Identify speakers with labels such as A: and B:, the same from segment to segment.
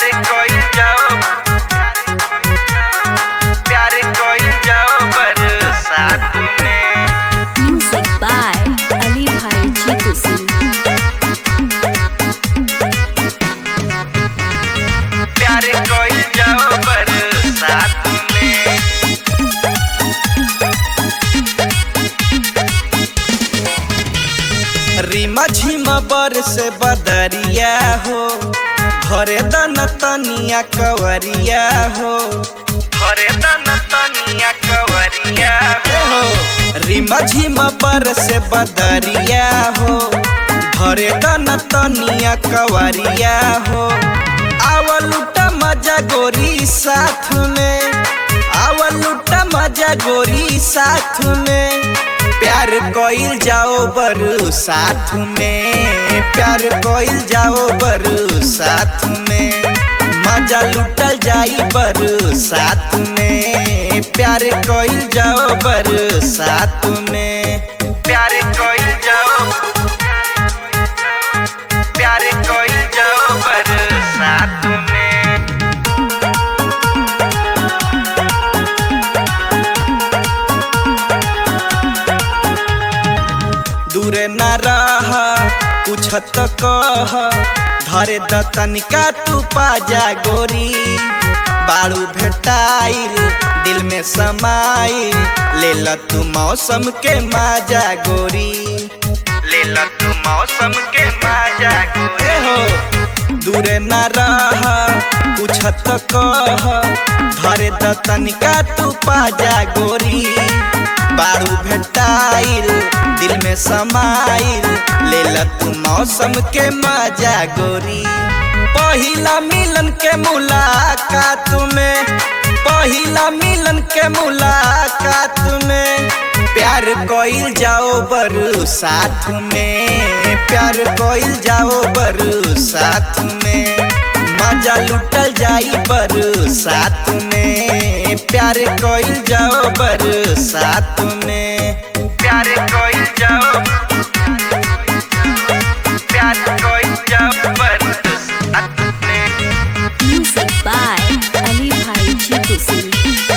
A: कोई जाओ, प्यार कोई जाओ बरसात में।
B: Music by Ali Bhai Jeetu Singh।
A: प्यार कोई जाओ बरसात में। रीमा झीमा बरसे बदरिया हो, घरे दन तनिया कवरिया हो, घरे दन तनिया कवरिया हो। रीमा झीमा बरसे बदरिया हो, घरे दन तनिया कवरिया हो। आवल लुटा मजा गोरी साथ में, आवल लुटा मजा गोरी साथ में। प्यार कोइल जाओ बरु साथ में, प्यार कोइल जाओ बरु साथ में। मजा लुटल जाई बरु साथ में, प्यार कोइल जाओ बरु साथ में। प्यार कोइल जाओ, प्यार कोइल जाओ बरु साथ में। दूर न रह कुछ तो कह, धरे द तनिका तू पाजा गोरी। बाड़ू भेटाइल दिल में समाइल, ले ल तू मौसम के माजा गोरी, ले ल तू मौसम के माजा गोरी हो। दूर न रह कुछ तो कह, धरे द तनिका तू पाजा गोरी। बारू भेटाइल दिल में समाइल, ले ल तू मौसम के मजा गोरी। पहिला मिलन के मुलाकात में, पहिला मिलन के मुलाकात में। प्यार कोइल जाओ बरु साथ में, प्यार कोइल जाओ बरु साथ में। मजा लुटल जाई बरु साथ में, प्यार कोइल जाओ बरु साथ में। प्यार कोइल जाओ, प्यार कोइल जाओ बरु साथ में।
B: Music by Ali Bhai Jeetu Singh।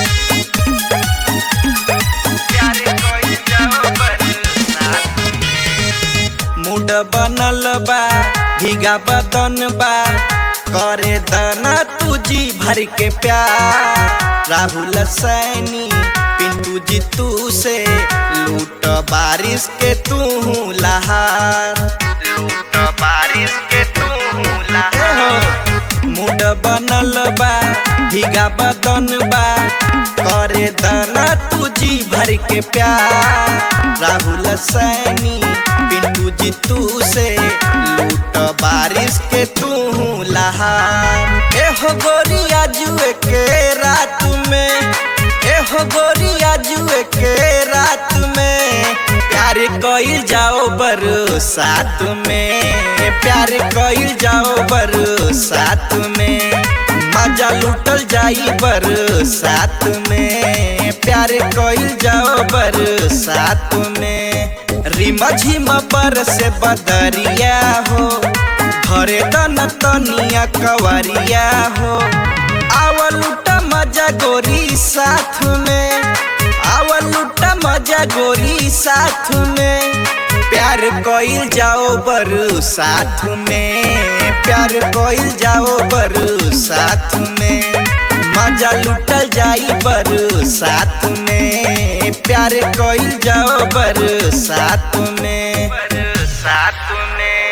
A: प्यार कोइल जाओ बरु साथ में। मूड बनल बा भीगा बदन बा, करे दाना तुझी भर के प्यार। राहुल सैनी पिंटू जीतू से लूट बारिश के तू लहार, लूट बारिश के तू लहार। मूड बनल बा भीगा बदन बा, करे दाना तुझी भर के प्यार। राहुल सैनी पिंटू जीतू से लूट बारिश के तू लहार। एहो गोरिया जुए के रात में, एहो गोरिया जुए के रात में। प्यार कोइल जाओ बरु साथ में, प्यार कोइल जाओ बरु साथ में। मजा लुटल जाई बरु साथ में, प्यार कोइल जाओ बरु साथ में। रीमा झीमा बरसे बदरिया हो, घरे दन तनिया कवरिया हो। आवल लुटा मजा गोरी साथ में, आवल लुटा मजा गोरी साथ में। प्यार कोइल जाओ बरु साथ में, प्यार कोइल जाओ बरु साथ में। मजा लुटल जाई बरु साथ में, प्यार कोइल जाओ बरु साथ में, बरु साथ में।